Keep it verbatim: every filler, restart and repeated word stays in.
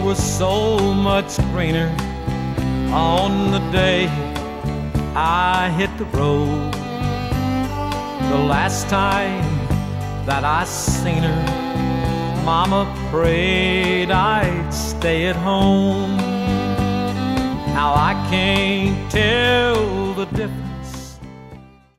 was so much greener on the day I hit the road. The last time that I seen her, Mama prayed I'd stay at home. Now I can't tell the difference